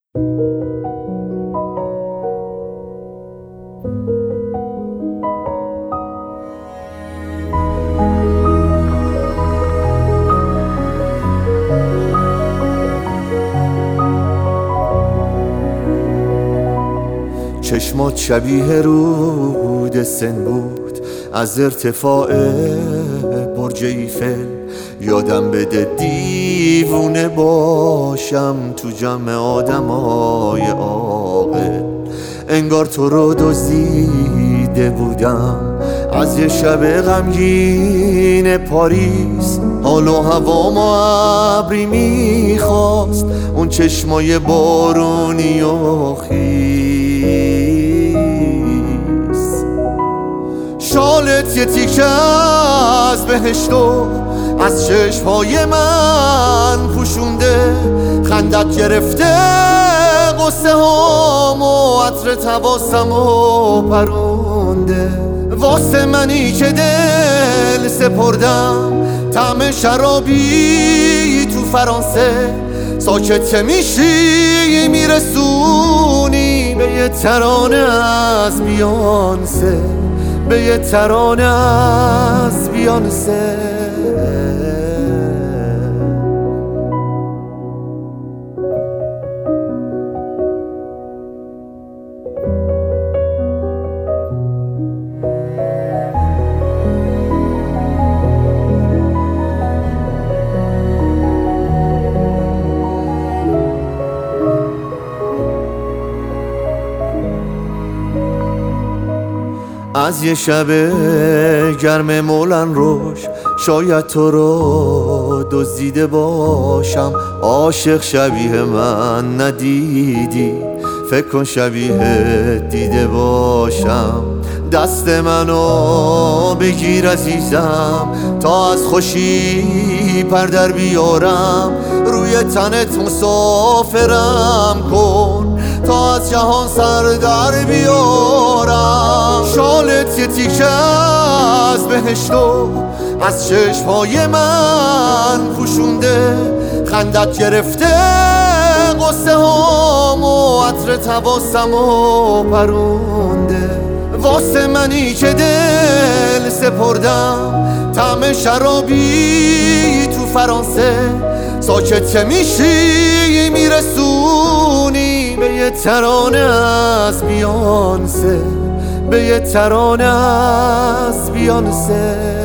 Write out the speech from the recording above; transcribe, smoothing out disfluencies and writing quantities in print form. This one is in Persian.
چشمات شبیه رود سن بود از ارتفاع برج ایفل. یادم بده دیوونه باشم تو جمع آدمای عاقل. انگار تو رو دزدیده بودم از یه شب غمگین پاریس. حال و هوا ما ابری میخواست، اون چشمای بارونی و خیس. شالت یه تیکه از بهشتو از چشمای من پوشونده. خندت گرفته قصه هامو، عطر تواسمو پرونده. واسه منی که دل سپردم طعم شرابی تو فرانسه. ساکت که میشی میرسونی به یه ترانه از بیانسه، به یه ترانه از بیانسه. از یه شب گرم مولن روش شاید تو رو دزدیده باشم. عاشق شبیه من ندیدی، فکر کن شبیه دیده باشم. دست منو بگیر عزیزم تا از خوشی پر در بیارم. روی تنت مسافرم کن تا از جهان سر در بیارم. شالت یه تیکه از بهشتو از چشمای من پوشونده. خندت گرفته قصه هامو، عطر تواسمو پرونده. واسه منی که دل سپردم طعم شرابی تو فرانسه. ساکت که میشی میرسونی به یه ترانه از بیانسه، به یه ترانه از بیانسه.